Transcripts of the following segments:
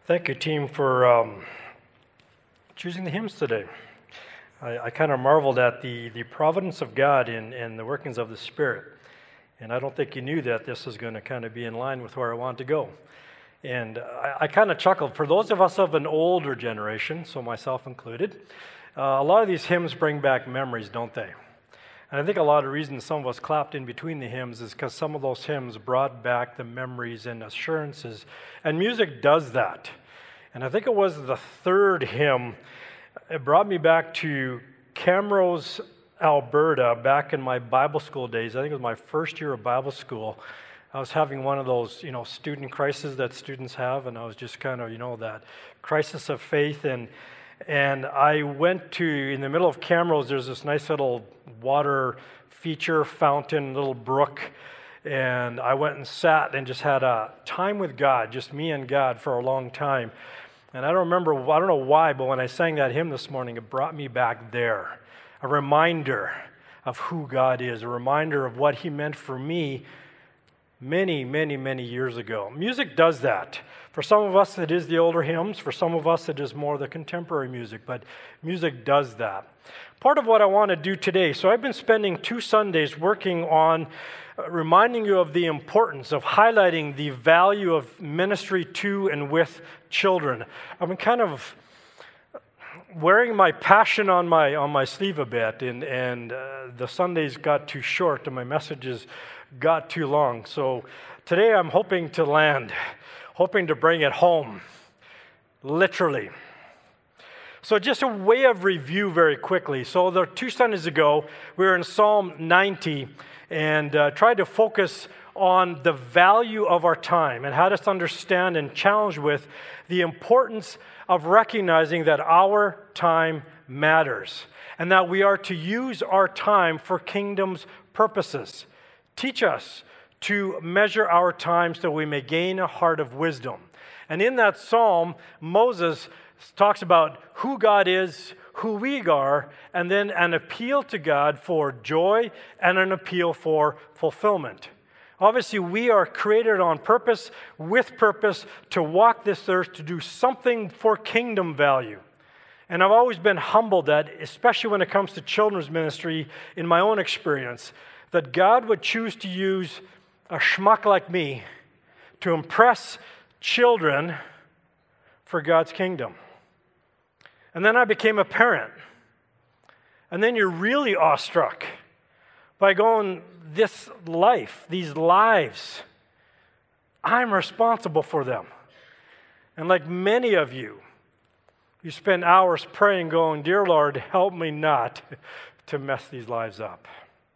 Thank you, team, for choosing the hymns today. I kind of marveled at the providence of God in the workings of the Spirit. And I don't think you knew that this was going to kind of be in line with where I wanted to go. And I kind of chuckled. For those of us of an older generation, so myself included, a lot of these hymns bring back memories, don't they? And I think a lot of reasons some of us clapped in between the hymns is because some of those hymns brought back the memories and assurances. And music does that. And I think it was the third hymn. It brought me back to Camrose, Alberta, back in my Bible school days. I think it was my first year of Bible school. I was having one of those, student crises that students have, and I was just kind of, that crisis of faith. And I went to, in the middle of Camrose, there's this nice little water feature fountain, little brook, and I went and sat and just had a time with God, just me and God for a long time. And I don't know why, but when I sang that hymn this morning, it brought me back there. A reminder of who God is, a reminder of what He meant for me many, many, many years ago. Music does that. For some of us, it is the older hymns. For some of us, it is more the contemporary music. But music does that. Part of what I want to do today, so I've been spending 2 Sundays working on reminding you of the importance of highlighting the value of ministry to and with children. I've been kind of wearing my passion on my sleeve a bit, and the Sundays got too short and my messages got too long. So today I'm hoping to bring it home, literally. So just a way of review very quickly. So the 2 Sundays ago, we were in Psalm 90 and tried to focus on the value of our time and how to understand and challenge with the importance of recognizing that our time matters and that we are to use our time for kingdom's purposes. Teach us to measure our time so we may gain a heart of wisdom. And in that psalm, Moses talks about who God is, who we are, and then an appeal to God for joy and an appeal for fulfillment. Obviously, we are created on purpose, with purpose, to walk this earth, to do something for kingdom value. And I've always been humbled that, especially when it comes to children's ministry, in my own experience, that God would choose to use a schmuck like me to impress children for God's kingdom. And then I became a parent. And then you're really awestruck by going, this life, these lives, I'm responsible for them. And like many of you, you spend hours praying, going, dear Lord, help me not to mess these lives up.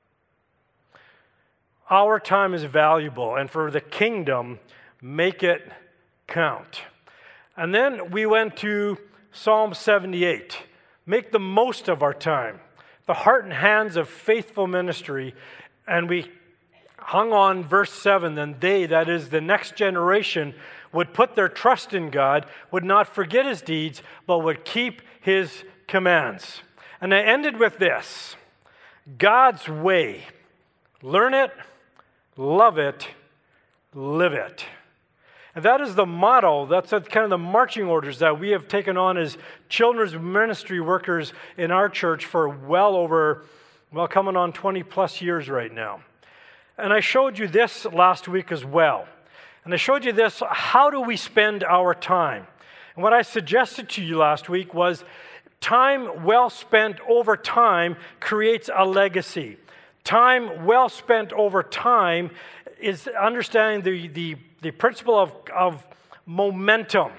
Our time is valuable, and for the kingdom, make it count. And then we went to Psalm 78. Make the most of our time. The heart and hands of faithful ministry. And we hung on verse 7. Then they, that is the next generation, would put their trust in God, would not forget His deeds, but would keep His commands. And I ended with this. God's way. Learn it, love it, live it. And that is the motto, that's kind of the marching orders that we have taken on as children's ministry workers in our church for coming on 20 plus years right now. And I showed you this last week as well. And I showed you this, how do we spend our time? And what I suggested to you last week was time well spent over time creates a legacy. Time well spent over time is understanding the principle of momentum.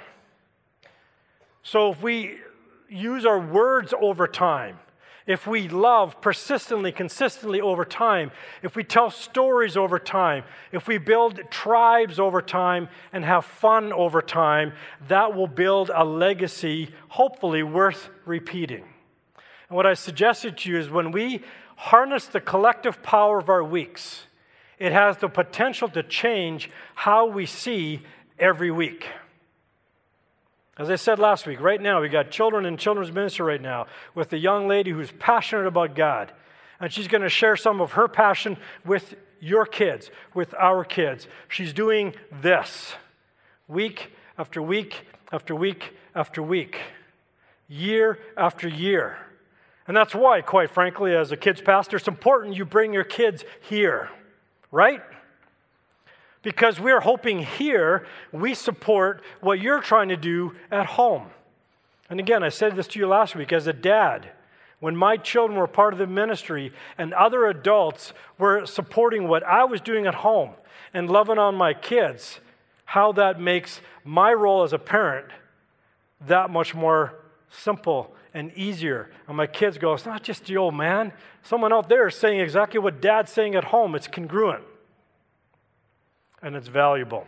So if we use our words over time, if we love persistently, consistently over time, if we tell stories over time, if we build tribes over time and have fun over time, that will build a legacy, hopefully worth repeating. And what I suggested to you is when we harness the collective power of our weeks, it has the potential to change how we see every week. As I said last week, right now we got children in children's ministry right now with a young lady who's passionate about God. And she's going to share some of her passion with your kids, with our kids. She's doing this week after week after week after week, year after year. And that's why, quite frankly, as a kids pastor, it's important you bring your kids here, right? Because we're hoping here we support what you're trying to do at home. And again, I said this to you last week, as a dad, when my children were part of the ministry and other adults were supporting what I was doing at home and loving on my kids, how that makes my role as a parent that much more simple and easier. And my kids go, it's not just the old man. Someone out there is saying exactly what Dad's saying at home. It's congruent. And it's valuable.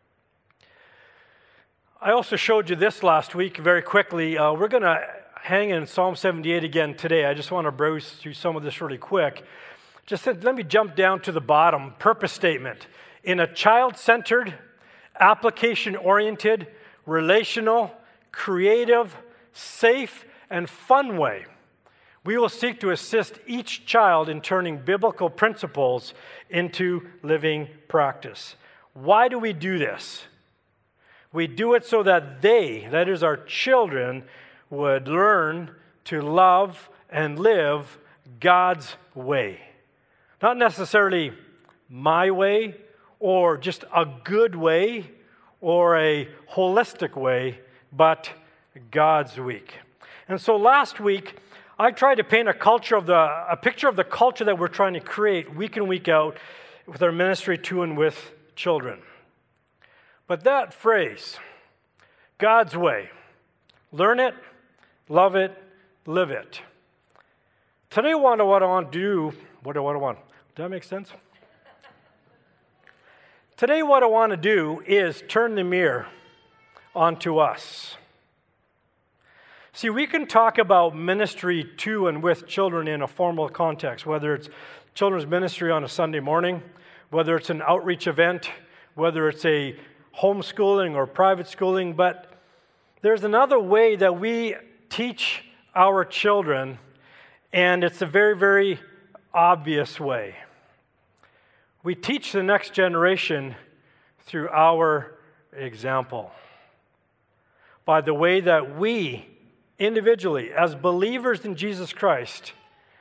I also showed you this last week very quickly. We're going to hang in Psalm 78 again today. I just want to browse through some of this really quick. Just let me jump down to the bottom. Purpose statement. In a child-centered, application-oriented, relational, creative, safe, and fun way, we will seek to assist each child in turning biblical principles into living practice. Why do we do this? We do it so that they, that is our children, would learn to love and live God's way. Not necessarily my way or just a good way or a holistic way, but God's week. And so last week, I tried to paint a picture of the culture that we're trying to create week in, week out with our ministry to and with children. But that phrase, God's way, learn it, love it, live it. Today, what I want to do, does that make sense? Today, what I want to do is turn the mirror onto us. See, we can talk about ministry to and with children in a formal context, whether it's children's ministry on a Sunday morning, whether it's an outreach event, whether it's a homeschooling or private schooling, but there's another way that we teach our children, and it's a very, very obvious way. We teach the next generation through our example. By the way that we, individually, as believers in Jesus Christ,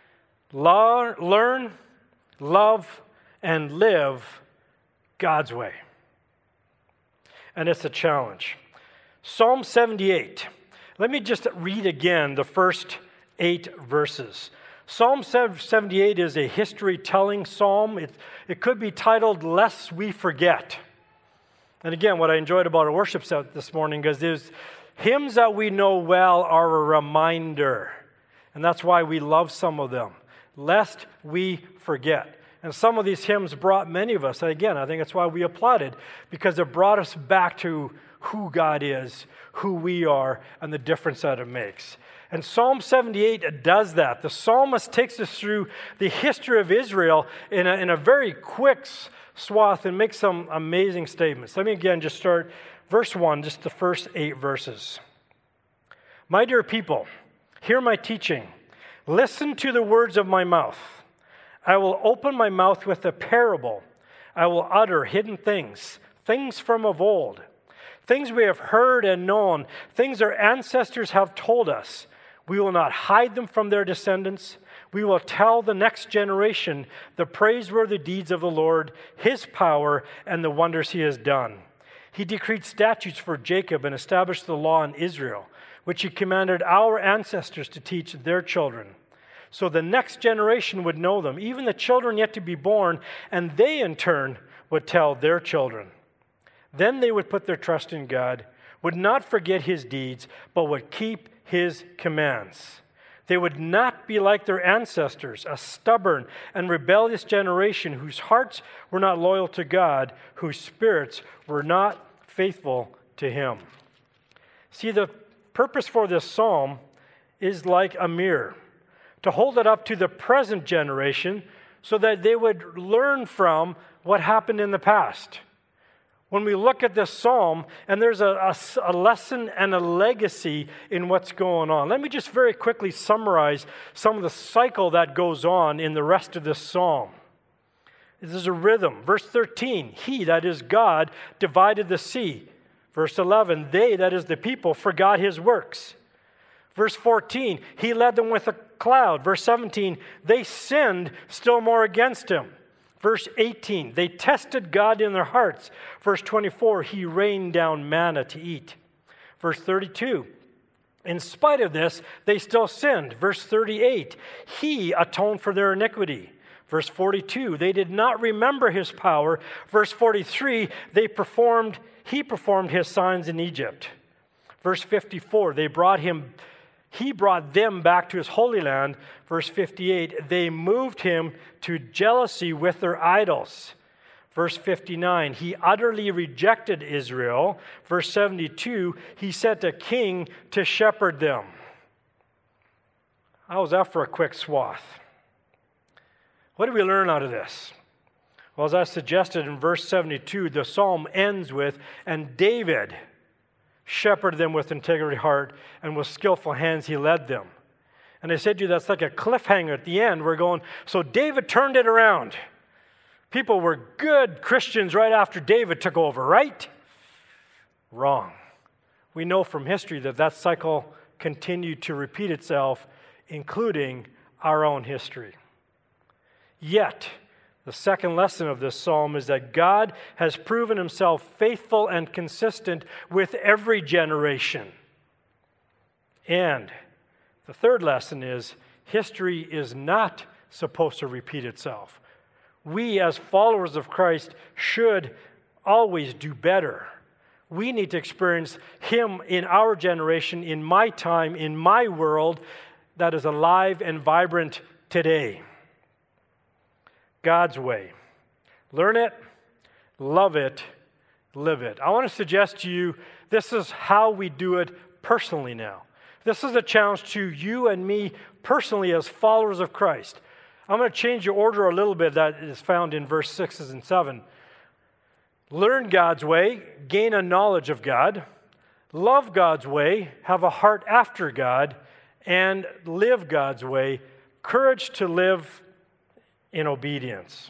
learn, love, and live God's way. And it's a challenge. Psalm 78. Let me just read again the first 8 verses. Psalm 78 is a history-telling psalm. It could be titled, Lest We Forget. And again, what I enjoyed about our worship set this morning is hymns that we know well are a reminder. And that's why we love some of them. Lest we forget. And some of these hymns brought many of us, and again, I think that's why we applauded, because it brought us back to who God is, who we are, and the difference that it makes. And Psalm 78 does that. The psalmist takes us through the history of Israel in a very quick swath and makes some amazing statements. Let me again just start verse 1, just the first 8 verses. My dear people, hear my teaching. Listen to the words of my mouth. I will open my mouth with a parable. I will utter hidden things, things from of old, things we have heard and known, things our ancestors have told us. We will not hide them from their descendants. We will tell the next generation the praiseworthy deeds of the Lord, his power, and the wonders he has done. He decreed statutes for Jacob and established the law in Israel, which he commanded our ancestors to teach their children. So the next generation would know them, even the children yet to be born, and they in turn would tell their children. Then they would put their trust in God, would not forget his deeds, but would keep his commands. They would not be like their ancestors, a stubborn and rebellious generation whose hearts were not loyal to God, whose spirits were not faithful to him. See, the purpose for this psalm is like a mirror, to hold it up to the present generation so that they would learn from what happened in the past. When we look at this psalm, and there's a lesson and a legacy in what's going on. Let me just very quickly summarize some of the cycle that goes on in the rest of this psalm. This is a rhythm. Verse 13, he, that is God, divided the sea. Verse 11, they, that is the people, forgot his works. Verse 14, he led them with a cloud. Verse 17, they sinned still more against him. Verse 18, they tested God in their hearts. Verse 24, he rained down manna to eat. Verse 32, in spite of this, they still sinned. Verse 38, he atoned for their iniquity. Verse 42, they did not remember his power. Verse 43, he performed his signs in Egypt. Verse 54, he brought them back to his holy land. Verse 58, they moved him to jealousy with their idols. Verse 59, he utterly rejected Israel. Verse 72, he set a king to shepherd them. How was that for a quick swath? What do we learn out of this? Well, as I suggested in verse 72, the psalm ends with, and David shepherded them with integrity heart, and with skillful hands he led them. And I said to you, that's like a cliffhanger at the end. We're going, so David turned it around. People were good Christians right after David took over, right? Wrong. We know from history that cycle continued to repeat itself, including our own history. Yet, the second lesson of this psalm is that God has proven himself faithful and consistent with every generation. And the third lesson is history is not supposed to repeat itself. We, as followers of Christ, should always do better. We need to experience him in our generation, in my time, in my world that is alive and vibrant today. God's way. Learn it, love it, live it. I want to suggest to you this is how we do it personally now. This is a challenge to you and me personally as followers of Christ. I'm going to change the order a little bit that is found in verse 6 and 7. Learn God's way, gain a knowledge of God, love God's way, have a heart after God, and live God's way, courage to live in obedience.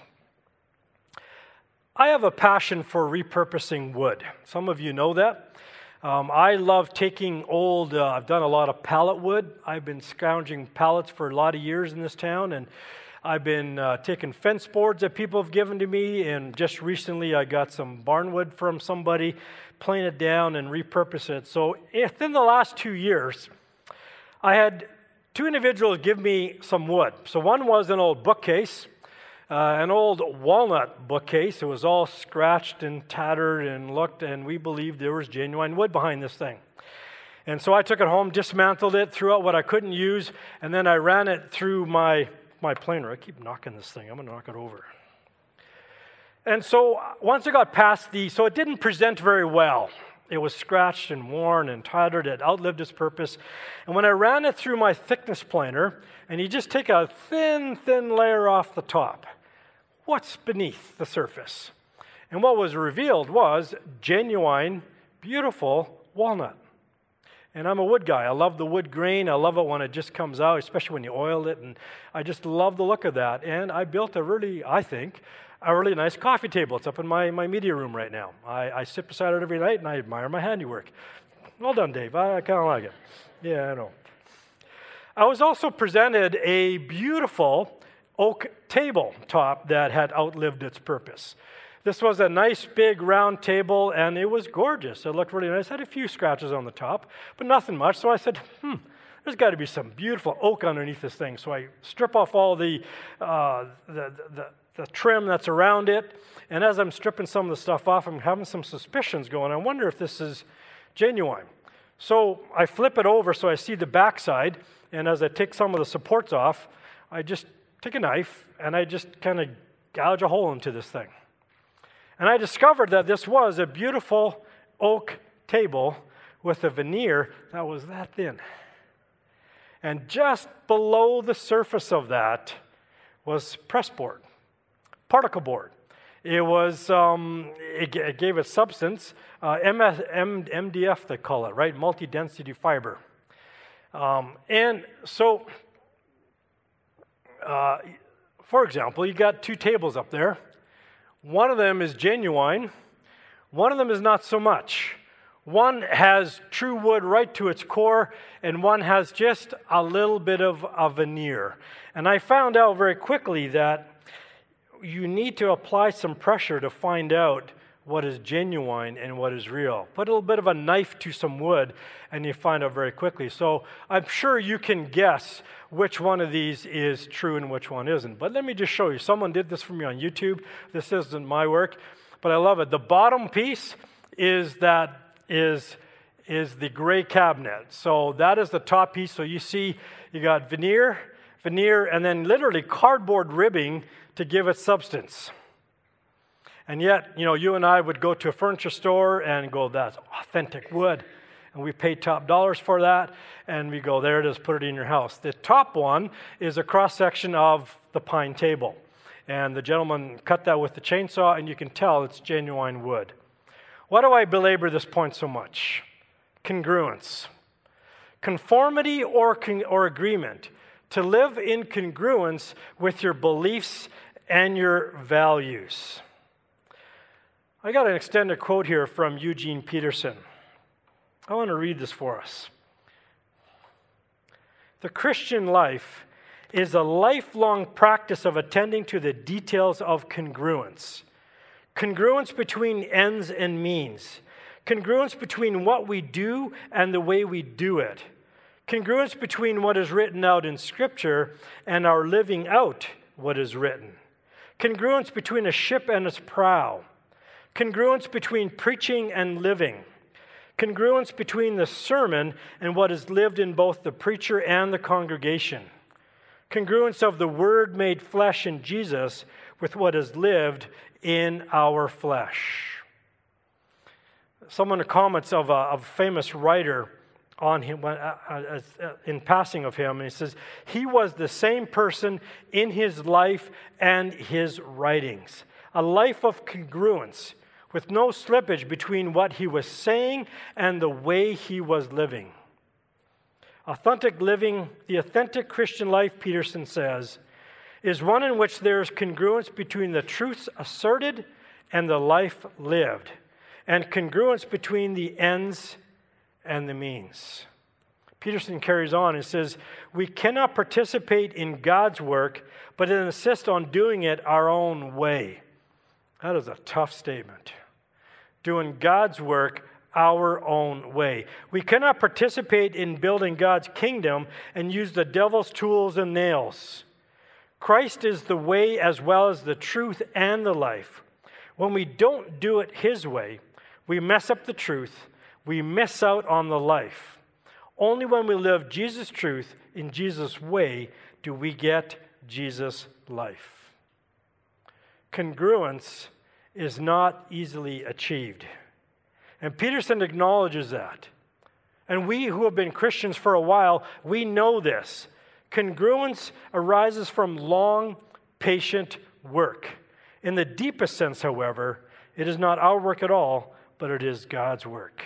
I have a passion for repurposing wood. Some of you know that. I love taking old, I've done a lot of pallet wood. I've been scrounging pallets for a lot of years in this town, and I've been taking fence boards that people have given to me, and just recently I got some barnwood from somebody, plane it down and repurpose it. So within the last 2 years, I had 2 individuals give me some wood. So one was an old bookcase, an old walnut bookcase. It was all scratched and tattered and looked, and we believed there was genuine wood behind this thing. And so I took it home, dismantled it, threw out what I couldn't use, and then I ran it through my planer. I keep knocking this thing. I'm going to knock it over. And so once I got past so it didn't present very well. It was scratched and worn and tattered. It outlived its purpose. And when I ran it through my thickness planer, and you just take a thin layer off the top, what's beneath the surface? And what was revealed was genuine, beautiful walnut. And I'm a wood guy. I love the wood grain. I love it when it just comes out, especially when you oil it. And I just love the look of that. And I built a really nice coffee table. It's up in my media room right now. I sit beside it every night, and I admire my handiwork. Well done, Dave. I kind of like it. Yeah, I know. I was also presented a beautiful oak tabletop that had outlived its purpose. This was a nice big round table, and it was gorgeous. It looked really nice. It had a few scratches on the top, but nothing much. So I said, there's got to be some beautiful oak underneath this thing. So I strip off all the trim that's around it, and as I'm stripping some of the stuff off, I'm having some suspicions going. I wonder if this is genuine. So I flip it over so I see the backside, and as I take some of the supports off, I just take a knife, and I just kind of gouge a hole into this thing. And I discovered that this was a beautiful oak table with a veneer that was that thin. And just below the surface of that was pressboard, particle board. It was, it gave it substance, MDF they call it, right? Multi-density fiber. And so, for example, you got 2 tables up there. One of them is genuine. One of them is not so much. One has true wood right to its core, and one has just a little bit of a veneer. And I found out very quickly that you need to apply some pressure to find out what is genuine and what is real. Put a little bit of a knife to some wood, and you find out very quickly. So I'm sure you can guess which one of these is true and which one isn't. But let me just show you. Someone did this for me on YouTube. This isn't my work, but I love it. The bottom piece is the gray cabinet. So that is the top piece. So you see you got veneer, and then literally cardboard ribbing to give it substance. And yet, you and I would go to a furniture store and go, that's authentic wood. And we pay top dollars for that. And we go, there it is, put it in your house. The top one is a cross-section of the pine table. And the gentleman cut that with the chainsaw, and you can tell it's genuine wood. Why do I belabor this point so much? Congruence. Conformity or agreement. To live in congruence with your beliefs and your values. I got an extended quote here from Eugene Peterson. I want to read this for us. The Christian life is a lifelong practice of attending to the details of congruence. Congruence between ends and means. Congruence between what we do and the way we do it. Congruence between what is written out in Scripture and our living out what is written. Congruence between a ship and its prow. Congruence between preaching and living. Congruence between the sermon and what is lived in both the preacher and the congregation. Congruence of the Word made flesh in Jesus with what is lived in our flesh. Someone comments of a famous writer on him, in passing of him, and he says, he was the same person in his life and his writings. A life of congruence, with no slippage between what he was saying and the way he was living. Authentic living, the authentic Christian life, Peterson says, is one in which there is congruence between the truths asserted and the life lived, and congruence between the ends and the means. Peterson carries on and says, we cannot participate in God's work, but insist on doing it our own way. That is a tough statement. Doing God's work our own way. We cannot participate in building God's kingdom and use the devil's tools and nails. Christ is the way as well as the truth and the life. When we don't do it His way, we mess up the truth. We miss out on the life. Only when we live Jesus' truth in Jesus' way do we get Jesus' life. Congruence is not easily achieved. And Peterson acknowledges that. And we who have been Christians for a while, we know this. Congruence arises from long, patient work. In the deepest sense, however, it is not our work at all, but it is God's work.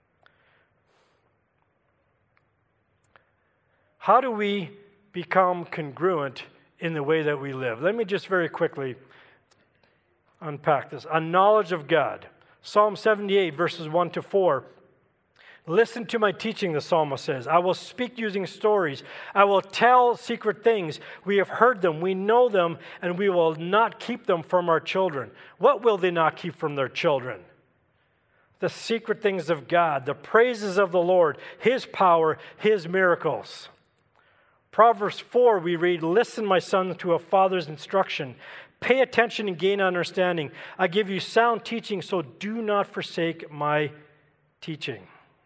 How do we become congruent in the way that we live? Let me just very quickly unpack this. A knowledge of God. Psalm 78, verses 1 to 4. Listen to my teaching, the psalmist says. I will speak using stories. I will tell secret things. We have heard them, we know them, and we will not keep them from our children. What will they not keep from their children? The secret things of God, the praises of the Lord, His power, His miracles. Proverbs 4, we read, listen, my son, to a father's instruction. Pay attention and gain understanding. I give you sound teaching, so do not forsake my teaching.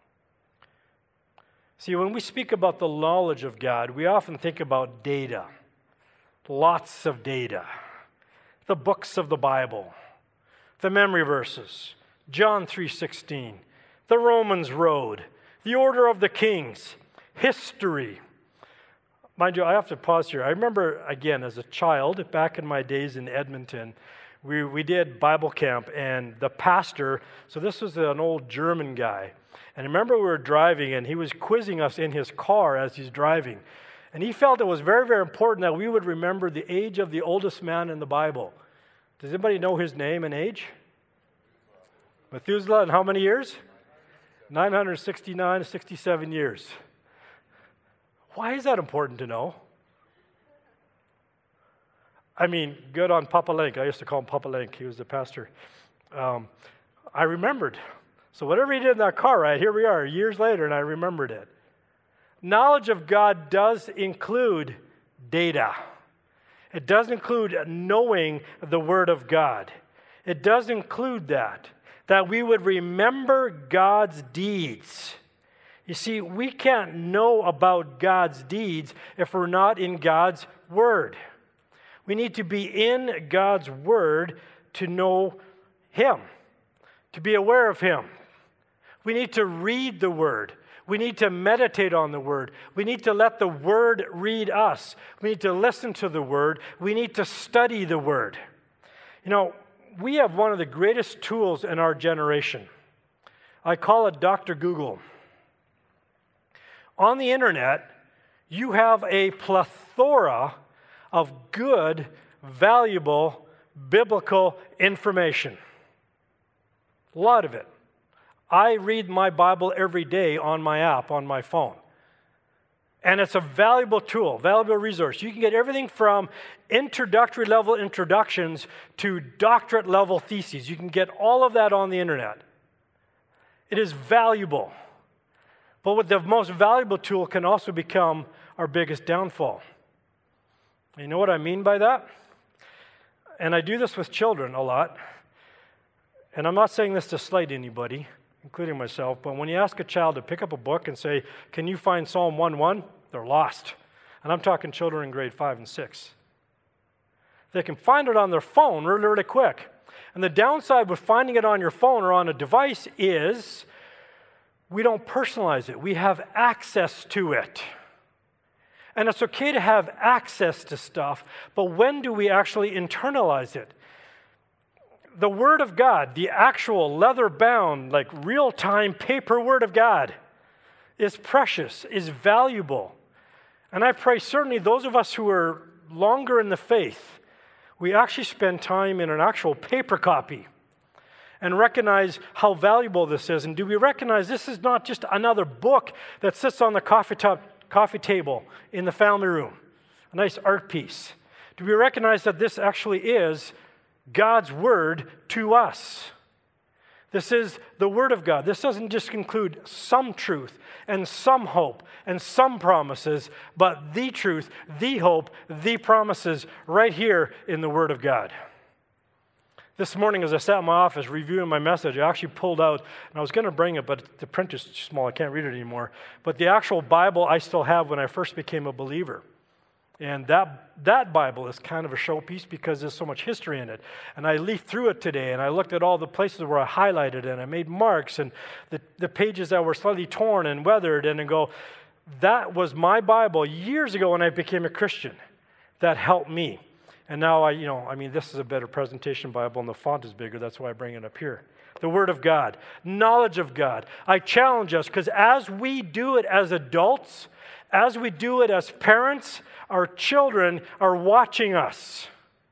See, when we speak about the knowledge of God, we often think about data. Lots of data. The books of the Bible. The memory verses. John 3:16. The Romans Road. The order of the kings. History. Mind you, I have to pause here. I remember, again, as a child, back in my days in Edmonton, we did Bible camp, and the pastor, so this was an old German guy, and I remember we were driving, and he was quizzing us in his car as he's driving, and he felt it was very, very important that we would remember the age of the oldest man in the Bible. Does anybody know his name and age? Methuselah, and how many years? 969 to 67 years. Why is that important to know? I mean, good on Papa Link. I used to call him Papa Link. He was the pastor. I remembered. So whatever he did in that car ride, here we are years later, and I remembered it. Knowledge of God does include data. It does include knowing the Word of God. It does include that we would remember God's deeds. You see, we can't know about God's deeds if we're not in God's Word. We need to be in God's Word to know Him, to be aware of Him. We need to read the Word. We need to meditate on the Word. We need to let the Word read us. We need to listen to the Word. We need to study the Word. You know, we have one of the greatest tools in our generation. I call it Dr. Google. On the internet, you have a plethora of good, valuable, biblical information. A lot of it. I read my Bible every day on my app, on my phone. And it's a valuable tool, valuable resource. You can get everything from introductory level introductions to doctorate level theses. You can get all of that on the internet. It is valuable. But what the most valuable tool can also become our biggest downfall. You know what I mean by that? And I do this with children a lot. And I'm not saying this to slight anybody, including myself, but when you ask a child to pick up a book and say, can you find Psalm 1:1? They're lost. And I'm talking children in grade 5 and 6. They can find it on their phone really, really quick. And the downside with finding it on your phone or on a device is we don't personalize it. We have access to it. And it's okay to have access to stuff, but when do we actually internalize it? The Word of God, the actual leather-bound, like real-time paper Word of God, is precious, is valuable. And I pray certainly those of us who are longer in the faith, we actually spend time in an actual paper copy and recognize how valuable this is. And do we recognize this is not just another book that sits on the coffee table in the family room, a nice art piece? Do we recognize that this actually is God's Word to us? This is the Word of God. This doesn't just include some truth and some hope and some promises, but the truth, the hope, the promises right here in the Word of God. This morning as I sat in my office reviewing my message, I actually pulled out, and I was going to bring it, but the print is too small, I can't read it anymore, but the actual Bible I still have when I first became a believer. And that Bible is kind of a showpiece because there's so much history in it. And I leafed through it today, and I looked at all the places where I highlighted and I made marks, and the pages that were slightly torn and weathered, and I go, that was my Bible years ago when I became a Christian. That helped me. And now this is a better presentation Bible, and the font is bigger. That's why I bring it up here. The Word of God, knowledge of God. I challenge us, because as we do it as adults, as we do it as parents, our children are watching us.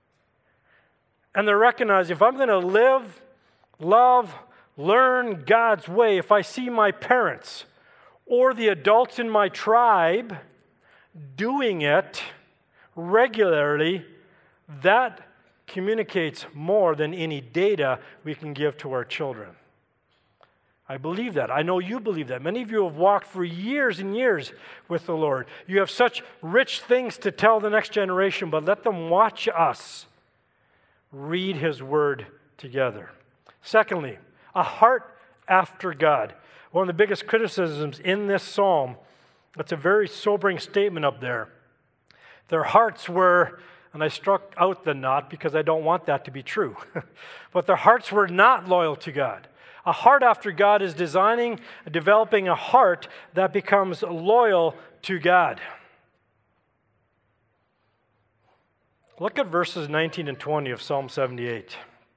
And they recognize if I'm going to live, love, learn God's way, if I see my parents or the adults in my tribe doing it regularly, that communicates more than any data we can give to our children. I believe that. I know you believe that. Many of you have walked for years and years with the Lord. You have such rich things to tell the next generation, but let them watch us read His Word together. Secondly, a heart after God. One of the biggest criticisms in this psalm, it's a very sobering statement up there. Their hearts were, and I struck out the not because I don't want that to be true, but their hearts were not loyal to God. A heart after God is developing a heart that becomes loyal to God. Look at verses 19 and 20 of Psalm 78.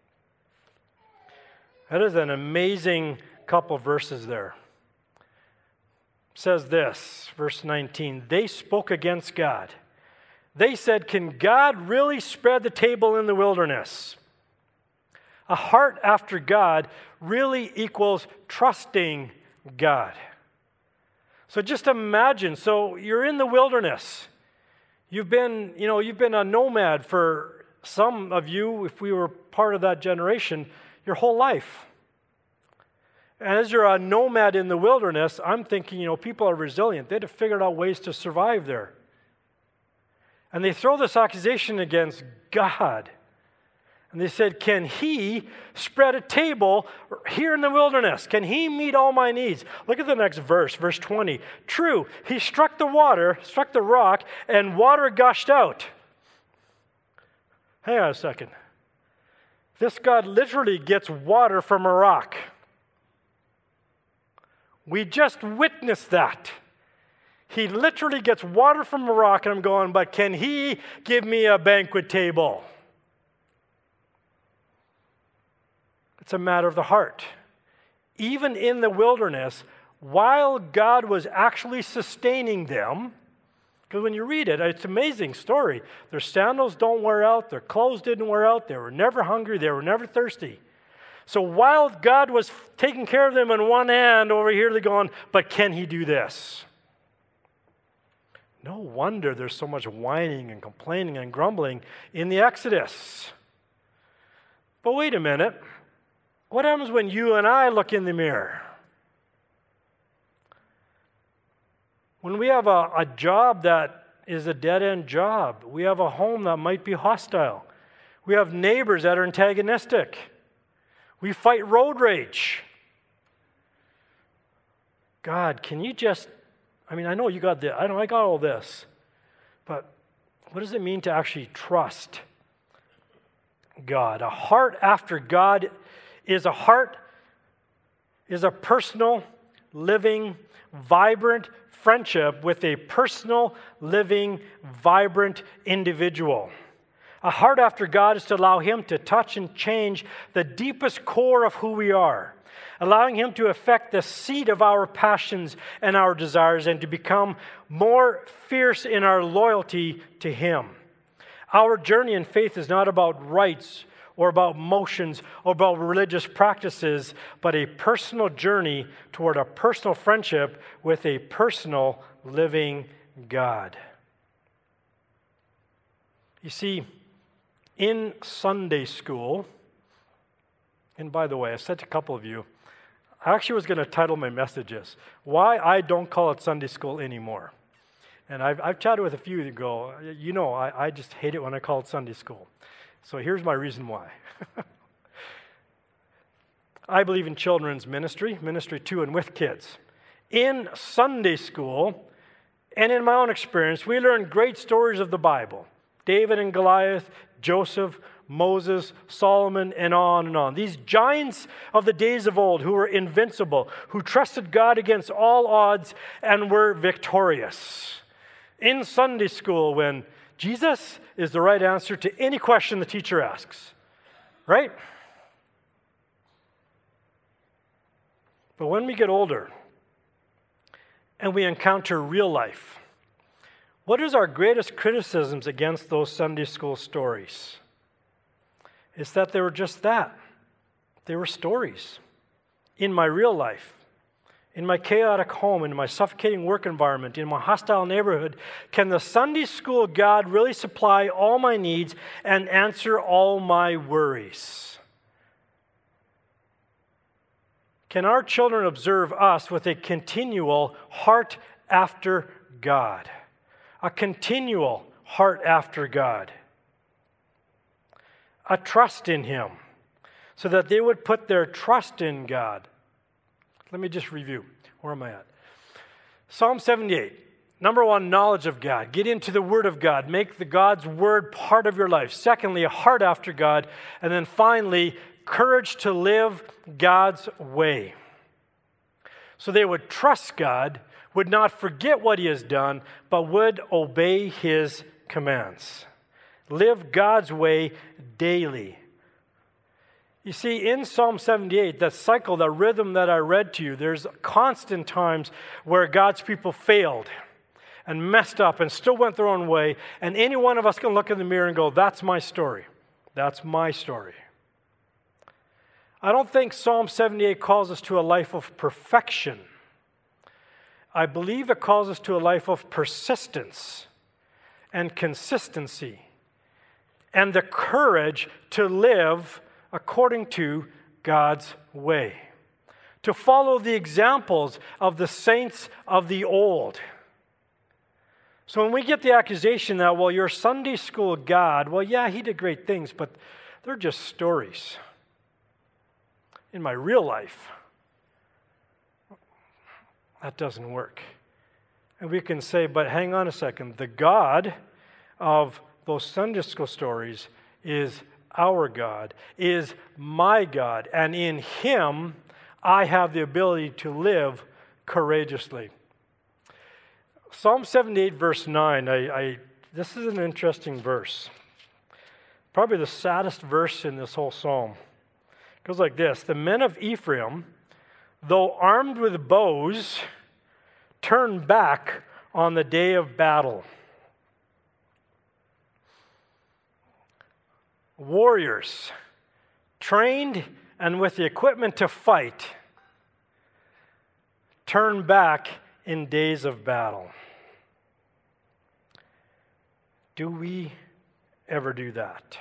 That is an amazing couple of verses there. It says this, verse 19, they spoke against God. They said, can God really spread the table in the wilderness? A heart after God really equals trusting God. So just imagine, so you're in the wilderness. You've been a nomad for some of you, if we were part of that generation, your whole life. And as you're a nomad in the wilderness, I'm thinking, people are resilient. They'd have figured out ways to survive there. And they throw this accusation against God. And they said, can he spread a table here in the wilderness? Can he meet all my needs? Look at the next verse, verse 20. True, he struck the rock, and water gushed out. Hang on a second. This God literally gets water from a rock. We just witnessed that. He literally gets water from a rock, and I'm going, but can he give me a banquet table? It's a matter of the heart. Even in the wilderness, while God was actually sustaining them, because when you read it, it's an amazing story. Their sandals don't wear out, their clothes didn't wear out, they were never hungry, they were never thirsty. So while God was taking care of them on one hand, over here they're going, but can he do this? No wonder there's so much whining and complaining and grumbling in the Exodus. But wait a minute. What happens when you and I look in the mirror? When we have a job that is a dead-end job, we have a home that might be hostile, we have neighbors that are antagonistic, we fight road rage. God, can you just, I know you got this, I got all this, but what does it mean to actually trust God? A heart after God is a personal, living, vibrant friendship with a personal, living, vibrant individual. A heart after God is to allow him to touch and change the deepest core of who we are, allowing him to affect the seat of our passions and our desires and to become more fierce in our loyalty to him. Our journey in faith is not about rites or about motions, or about religious practices, but a personal journey toward a personal friendship with a personal living God. You see, in Sunday school, and by the way, I said to a couple of you, I actually was going to title my messages, Why I Don't Call It Sunday School Anymore. And I've chatted with a few that go, I just hate it when I call it Sunday school. So here's my reason why. I believe in children's ministry to and with kids. In Sunday school, and in my own experience, we learn great stories of the Bible. David and Goliath, Joseph, Moses, Solomon, and on and on. These giants of the days of old who were invincible, who trusted God against all odds and were victorious. In Sunday school, when Jesus is the right answer to any question the teacher asks, right? But when we get older and we encounter real life, what is our greatest criticisms against those Sunday school stories? It's that they were just that. They were stories. In my real life, in my chaotic home, in my suffocating work environment, in my hostile neighborhood, can the Sunday school God really supply all my needs and answer all my worries? Can our children observe us with a continual heart after God? A continual heart after God. A trust in him, so that they would put their trust in God. Let me just review. Where am I at? Psalm 78. Number one, knowledge of God. Get into the Word of God. Make the God's Word part of your life. Secondly, a heart after God. And then finally, courage to live God's way. So they would trust God, would not forget what he has done, but would obey his commands. Live God's way daily. You see, in Psalm 78, that cycle, that rhythm that I read to you, there's constant times where God's people failed and messed up and still went their own way. And any one of us can look in the mirror and go, that's my story. That's my story. I don't think Psalm 78 calls us to a life of perfection. I believe it calls us to a life of persistence and consistency and the courage to live according to God's way, to follow the examples of the saints of the old. So when we get the accusation that, well, your Sunday school God, well, yeah, he did great things, but they're just stories. In my real life, that doesn't work. And we can say, but hang on a second, the God of those Sunday school stories is our God, is my God, and in him I have the ability to live courageously. Psalm 78, verse 9, this is an interesting verse. Probably the saddest verse in this whole psalm. It goes like this: the men of Ephraim, though armed with bows, turn back on the day of battle. Warriors, trained and with the equipment to fight, turn back in days of battle. Do we ever do that?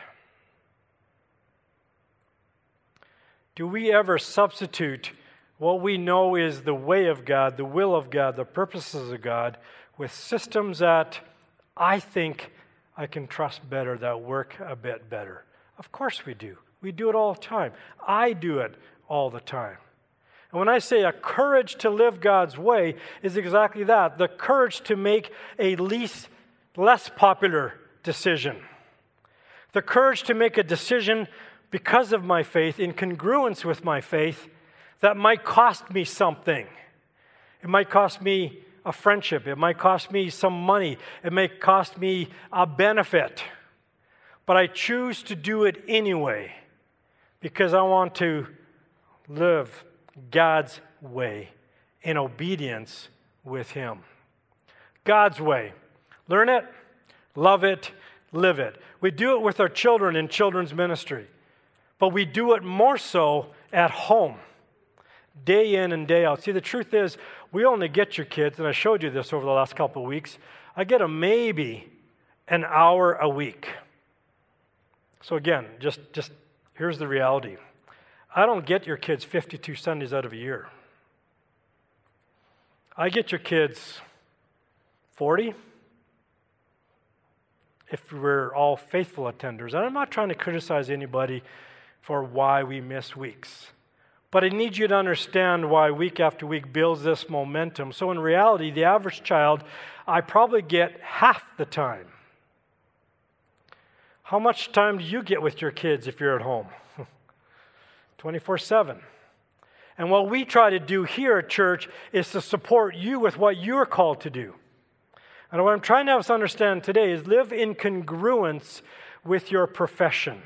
Do we ever substitute what we know is the way of God, the will of God, the purposes of God, with systems that I think I can trust better, that work a bit better? Of course we do. We do it all the time. I do it all the time. And when I say a courage to live God's way is exactly that, the courage to make a less popular decision. The courage to make a decision because of my faith, in congruence with my faith, that might cost me something. It might cost me a friendship. It might cost me some money. It may cost me a benefit. But I choose to do it anyway because I want to live God's way in obedience with him. God's way. Learn it, love it, live it. We do it with our children in children's ministry, but we do it more so at home, day in and day out. See, the truth is, we only get your kids, and I showed you this over the last couple of weeks, I get them maybe an hour a week. So again, just here's the reality. I don't get your kids 52 Sundays out of a year. I get your kids 40 if we're all faithful attenders. And I'm not trying to criticize anybody for why we miss weeks. But I need you to understand why week after week builds this momentum. So in reality, the average child, I probably get half the time. How much time do you get with your kids if you're at home? 24/7. And what we try to do here at church is to support you with what you're called to do. And what I'm trying to have us understand today is live in congruence with your profession.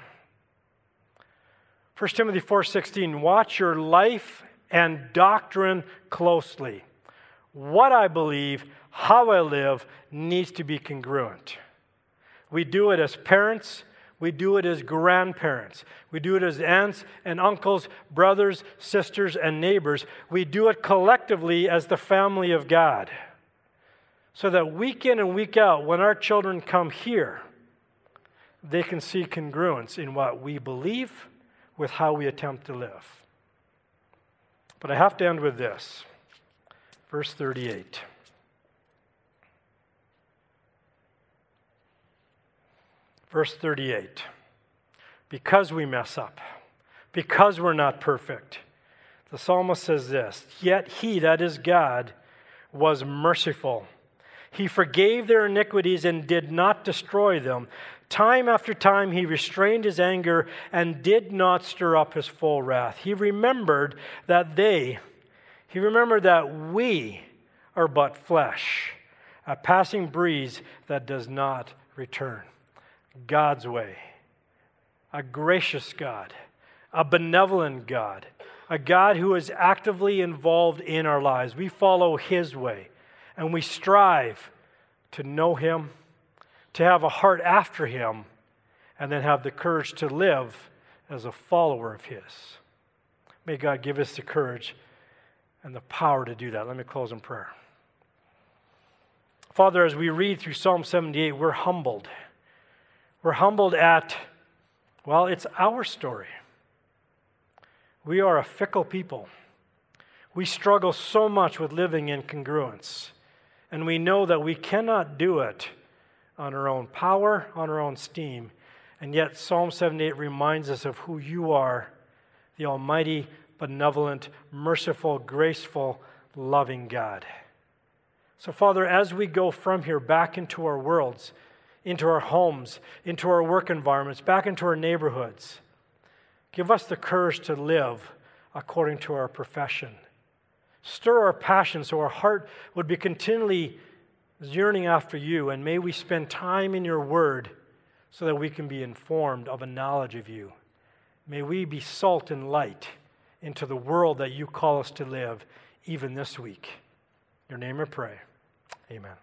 1 Timothy 4:16, watch your life and doctrine closely. What I believe, how I live, needs to be congruent. We do it as parents. We do it as grandparents. We do it as aunts and uncles, brothers, sisters, and neighbors. We do it collectively as the family of God. So that week in and week out, when our children come here, they can see congruence in what we believe with how we attempt to live. But I have to end with this. Verse 38. Verse 38. Because we mess up, because we're not perfect, the psalmist says this, yet he, that is God, was merciful. He forgave their iniquities and did not destroy them. Time after time he restrained his anger and did not stir up his full wrath. He remembered that we are but flesh, a passing breeze that does not return. God's way. A gracious God, a benevolent God, a God who is actively involved in our lives. We follow his way, and we strive to know him, to have a heart after him, and then have the courage to live as a follower of his. May God give us the courage and the power to do that. Let me close in prayer. Father, as we read through Psalm 78, we're humbled. We're humbled at, well, it's our story. We are a fickle people. We struggle so much with living in congruence. And we know that we cannot do it on our own power, on our own steam. And yet Psalm 78 reminds us of who you are, the almighty, benevolent, merciful, graceful, loving God. So, Father, as we go from here back into our worlds, into our homes, into our work environments, back into our neighborhoods, give us the courage to live according to our profession. Stir our passion so our heart would be continually yearning after you, and may we spend time in your word so that we can be informed of a knowledge of you. May we be salt and light into the world that you call us to live, even this week. In your name I pray. Amen.